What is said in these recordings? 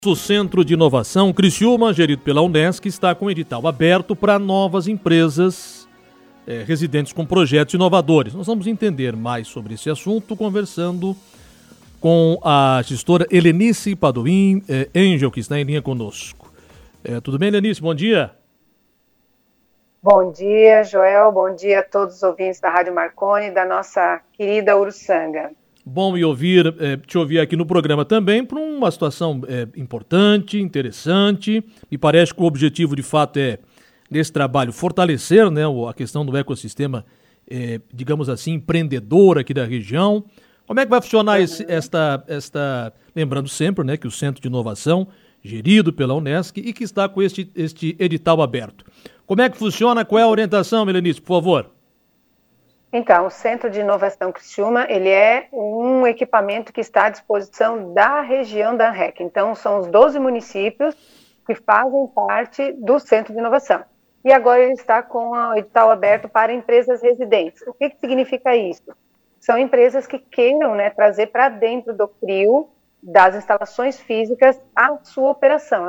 O Centro de Inovação Criciúma, gerido pela Unesc, está com edital aberto para novas empresas residentes com projetos inovadores. Nós vamos entender mais sobre esse assunto conversando com a gestora Helenice Padoim Angel, que está em linha conosco. Tudo bem, Helenice? Bom dia. Bom dia, Joel. Bom dia a todos os ouvintes da Rádio Marconi, da nossa querida Uruçanga. Bom te ouvir aqui no programa também por uma situação importante, interessante. Me parece que o objetivo, de fato, é, nesse trabalho, fortalecer, né, a questão do ecossistema, digamos assim, empreendedor aqui da região. Como é que vai funcionar esta... Lembrando sempre, né, que o Centro de Inovação, gerido pela Unesc e que está com este edital aberto. Como é que funciona? Qual é a orientação, Helenice, por favor? Então, o Centro de Inovação Criciúma, ele é um equipamento que está à disposição da região da ANREC. Então, são os 12 municípios que fazem parte do Centro de Inovação. E agora ele está com o edital aberto para empresas residentes. O que significa isso? São empresas que queiram, né, trazer para dentro do CRIO, das instalações físicas, a sua operação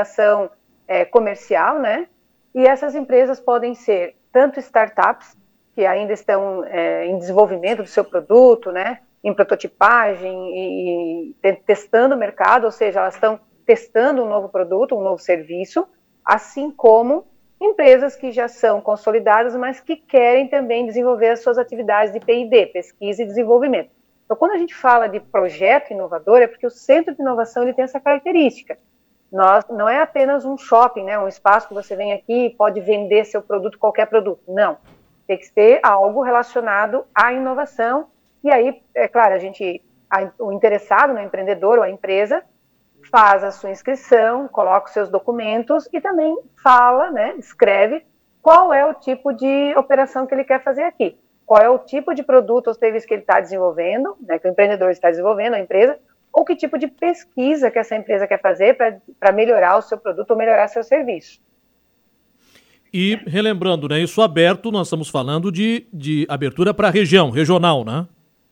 comercial, né? E essas empresas podem ser tanto startups, que ainda estão em desenvolvimento do seu produto, né, em prototipagem e testando o mercado, ou seja, elas estão testando um novo produto, um novo serviço, assim como empresas que já são consolidadas, mas que querem também desenvolver as suas atividades de P&D, pesquisa e desenvolvimento. Então, quando a gente fala de projeto inovador, é porque o Centro de Inovação ele tem essa característica. Não é apenas um shopping, né, um espaço que você vem aqui e pode vender seu produto, qualquer produto. Não. Tem que ser algo relacionado à inovação. E aí, é claro, o interessado, o empreendedor ou a empresa, faz a sua inscrição, coloca os seus documentos e também fala, né, escreve qual é o tipo de operação que ele quer fazer aqui. Qual é o tipo de produto ou serviço que ele está desenvolvendo, né, que o empreendedor está desenvolvendo, a empresa, ou que tipo de pesquisa que essa empresa quer fazer para melhorar o seu produto ou melhorar seu serviço. E, relembrando, né, isso aberto, nós estamos falando de abertura para regional, né?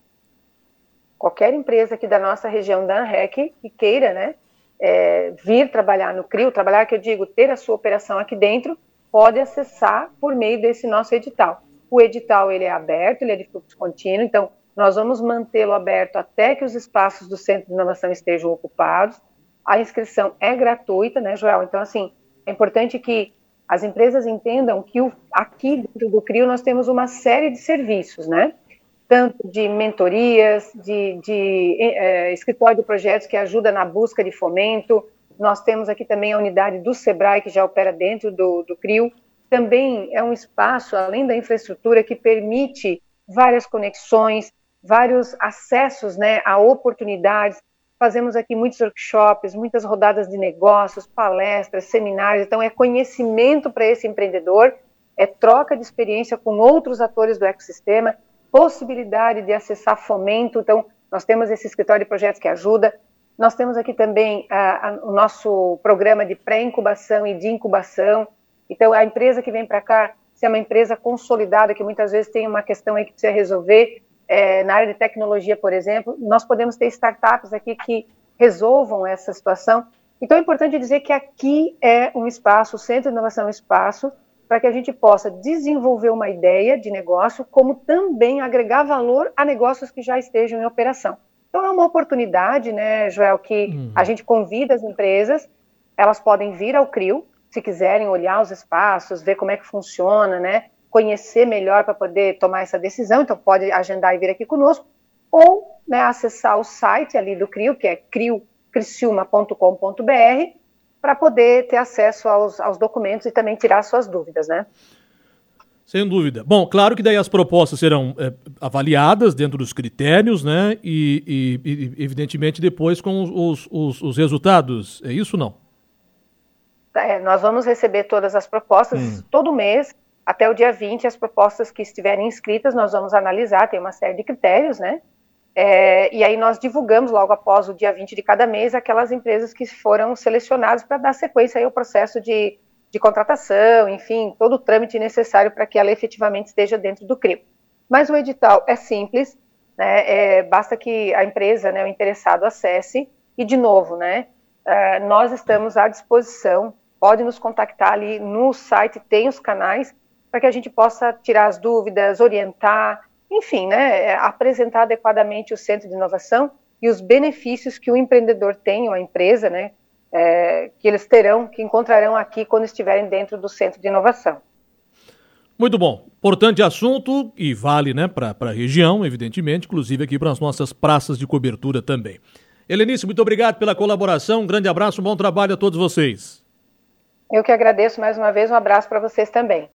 Qualquer empresa aqui da nossa região da ANREC que queira, né, vir trabalhar no CRIO, ter a sua operação aqui dentro, pode acessar por meio desse nosso edital. O edital, ele é aberto, ele é de fluxo contínuo, então nós vamos mantê-lo aberto até que os espaços do Centro de Inovação estejam ocupados. A inscrição é gratuita, né, Joel? Então, assim, é importante que as empresas entendam que aqui dentro do CRIO nós temos uma série de serviços, né? Tanto de mentorias, de escritório de projetos que ajuda na busca de fomento. Nós temos aqui também a unidade do SEBRAE, que já opera dentro do CRIO. Também é um espaço, além da infraestrutura, que permite várias conexões, vários acessos, né, a oportunidades. Fazemos aqui muitos workshops, muitas rodadas de negócios, palestras, seminários. Então, é conhecimento para esse empreendedor, é troca de experiência com outros atores do ecossistema, possibilidade de acessar fomento. Então, nós temos esse escritório de projetos que ajuda. Nós temos aqui também o nosso programa de pré-incubação e de incubação. Então, a empresa que vem para cá, se é uma empresa consolidada, que muitas vezes tem uma questão aí que precisa resolver, na área de tecnologia, por exemplo, nós podemos ter startups aqui que resolvam essa situação. Então, é importante dizer que aqui é um espaço, o Centro de Inovação é um espaço para que a gente possa desenvolver uma ideia de negócio, como também agregar valor a negócios que já estejam em operação. Então, é uma oportunidade, né, Joel, que a gente convida as empresas, elas podem vir ao CRIO, se quiserem olhar os espaços, ver como é que funciona, né, conhecer melhor para poder tomar essa decisão, então pode agendar e vir aqui conosco, ou, né, acessar o site ali do CRIO, que é criciuma.com.br, para poder ter acesso aos documentos e também tirar suas dúvidas, né? Sem dúvida. Bom, claro que daí as propostas serão avaliadas dentro dos critérios, né, e evidentemente depois com os resultados, é isso ou não? Nós vamos receber todas as propostas todo mês, até o dia 20, as propostas que estiverem inscritas, nós vamos analisar, tem uma série de critérios, né? E aí nós divulgamos logo após o dia 20 de cada mês aquelas empresas que foram selecionadas para dar sequência aí ao processo de contratação, enfim, todo o trâmite necessário para que ela efetivamente esteja dentro do CRIO. Mas o edital é simples, né? Basta que a empresa, né, o interessado acesse e, de novo, né, nós estamos à disposição. Pode nos contactar ali no site, tem os canais para que a gente possa tirar as dúvidas, orientar, enfim, né, apresentar adequadamente o Centro de Inovação e os benefícios que o empreendedor tem, ou a empresa, né, que eles terão, que encontrarão aqui quando estiverem dentro do Centro de Inovação. Muito bom. Importante assunto e vale, né, para a região, evidentemente, inclusive aqui para as nossas praças de cobertura também. Helenice, muito obrigado pela colaboração, um grande abraço, um bom trabalho a todos vocês. Eu que agradeço mais uma vez, um abraço para vocês também.